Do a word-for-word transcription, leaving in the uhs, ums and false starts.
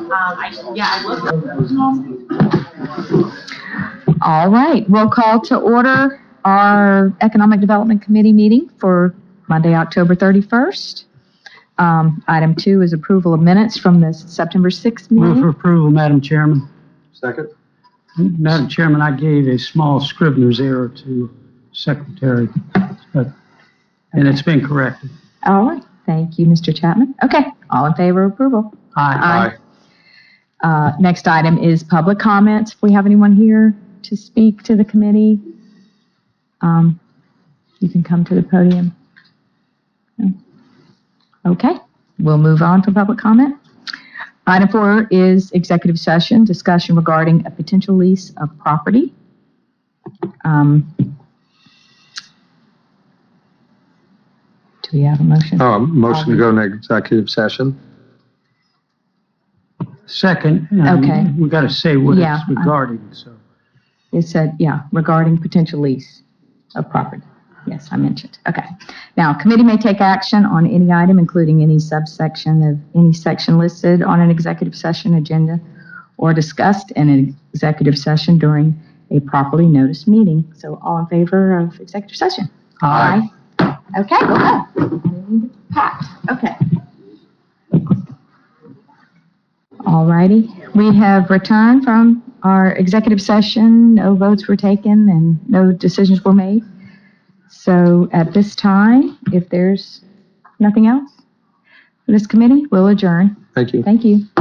Um, I, yeah, I looked. All right, we'll call to order our Economic Development Committee meeting for Monday, October thirty-first. Um, item two is approval of minutes from the September sixth Move for meeting. approval, Madam Chairman. Second? Madam Chairman, I gave a small Scrivener's error to Secretary, but, and it's been corrected. All right, thank you, Mister Chapman. Okay, all in favor of approval? Aye. Aye. Uh, next item is public comments. If we have anyone here to speak to the committee, um, you can come to the podium. Okay, we'll move on to public comment. Item four is executive session, discussion regarding a potential lease of property. Um, do we have a motion? Um, motion to go into executive session. Second, um, Okay. we got to say what Yeah, it's regarding, so. It said, yeah, regarding potential lease of property. Yes, I mentioned. Okay. Now, committee may take action on any item, including any subsection of any section listed on an executive session agenda or discussed in an executive session during a properly noticed meeting. So all in favor of executive session? Aye. Aye. Okay, go ahead. Packed. Okay. All righty. We have returned from our executive session. No votes were taken and no decisions were made. So at this time, if there's nothing else for this committee, we'll adjourn. Thank you. Thank you.